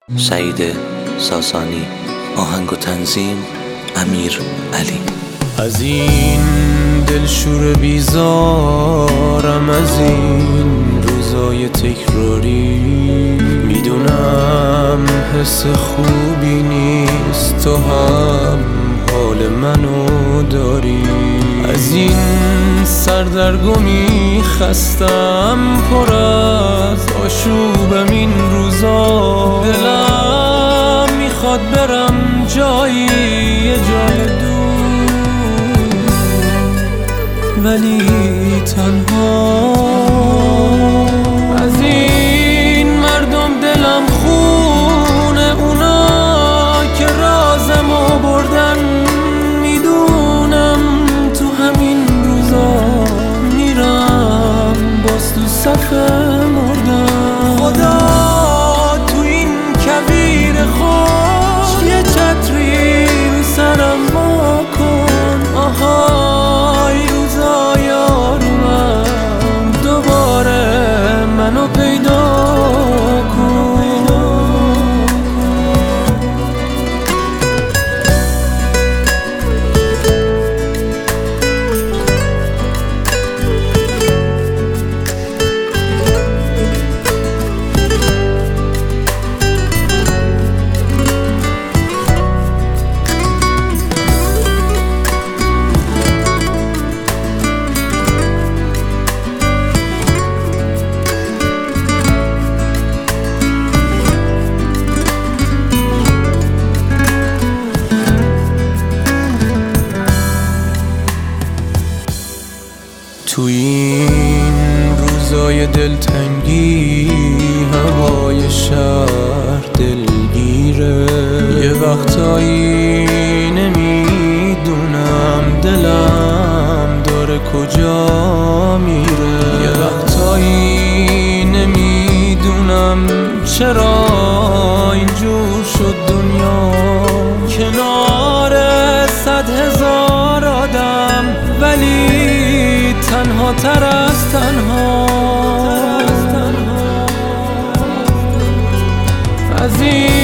سعید ساسانی. آهنگ و تنظیم امیر علی. از این دلشور بیزارم، از این روزای تکراری، میدونم حس خوبی نیست، تو هم حال منو داری. از این سردرگمی خستم، پر از آشوبم این روزا. دلم میخواد برم جایی، یه جای دور، ولی تنها. از این مردم دلم خونه، اونا که رازمو بردن. میدونم تو همین روزا میرم باز تو صف مردن. خدا تو این کویر خوش یه چتری رو سرم وا کن. آهای روزای آرومم، دوباره منو پیدا کن. تو این روزای دلتنگی هوای شهر دلگیره. یه وقتایی نمیدونم دلم داره کجا میره. یه وقتایی نمیدونم چرا اینجور شد دنیا. کنار 100,000 آدم، ولی تنها تر از تنها. از این